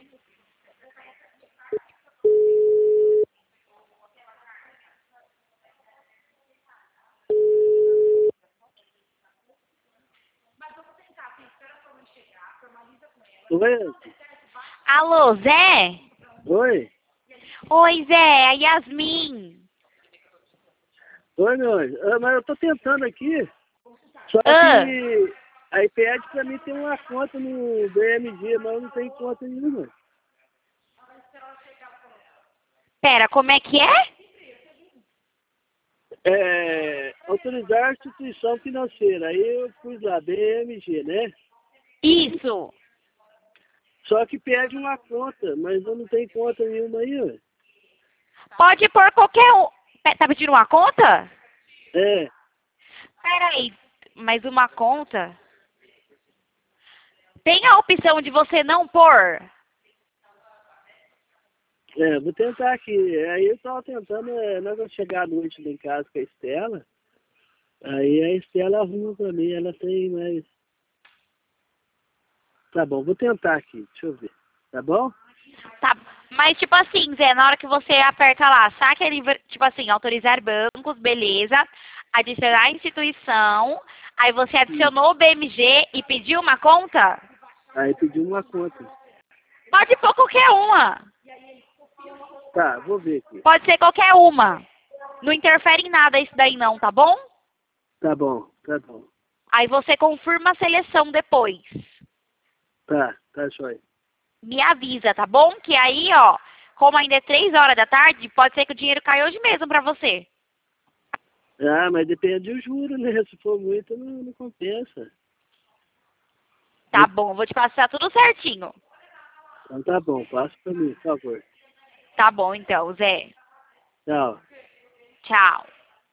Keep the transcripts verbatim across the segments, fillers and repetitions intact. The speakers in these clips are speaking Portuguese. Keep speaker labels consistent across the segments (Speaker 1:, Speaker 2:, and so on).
Speaker 1: Oi?
Speaker 2: Alô, Zé?
Speaker 1: Oi?
Speaker 2: Oi, Zé, a Yasmin.
Speaker 1: Oi, meu anjo. Ah, mas eu tô tentando aqui, só
Speaker 2: Ah,
Speaker 1: que aí pede pra mim ter uma conta no B M G, mas eu não tenho conta nenhuma.
Speaker 2: pera, como é que é?
Speaker 1: É, autorizar a instituição financeira. Aí eu pus lá, B M G, né?
Speaker 2: Isso.
Speaker 1: Só que pede uma conta, mas eu não tenho conta nenhuma aí, ué.
Speaker 2: Pode pôr qualquer um. Pe- Tá pedindo uma conta?
Speaker 1: É,
Speaker 2: Peraí, mas uma conta? Tem a opção de você não pôr?
Speaker 1: é, vou tentar aqui. Aí eu tava tentando, é, nós vamos chegar à noite lá em casa com a Estela. Aí a Estela arruma pra mim, ela tem mais. Tá bom, vou tentar aqui, deixa eu ver. Tá bom?
Speaker 2: Tá. Mas, tipo assim, Zé, na hora que você aperta lá, saque ali, tipo assim, autorizar bancos, beleza. Adicionar instituição. Aí você
Speaker 1: Sim.
Speaker 2: adicionou o B M G e pediu uma conta?
Speaker 1: Aí pediu uma conta.
Speaker 2: Pode pôr qualquer uma.
Speaker 1: Tá, vou ver aqui.
Speaker 2: Pode ser qualquer uma. Não interfere em nada isso daí não, tá bom?
Speaker 1: Tá bom, tá bom.
Speaker 2: Aí você confirma a seleção depois.
Speaker 1: Tá, tá jóia.
Speaker 2: Me avisa, tá bom? Que aí, ó, como ainda é três horas da tarde, pode ser que o dinheiro caia hoje mesmo pra você.
Speaker 1: Ah, mas depende do juro, né? Se for muito, não, não compensa.
Speaker 2: Tá bom, vou te passar tudo certinho.
Speaker 1: Então tá bom, passa pra mim, por favor.
Speaker 2: Tá bom, então, Zé.
Speaker 1: Tchau.
Speaker 2: Tchau.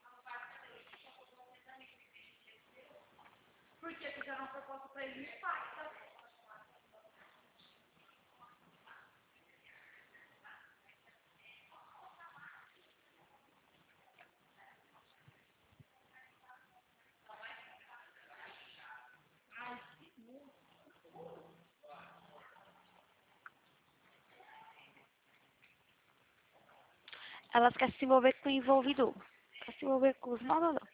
Speaker 2: Elas querem se envolver com o envolvido. Quer se envolver com os não, não, não.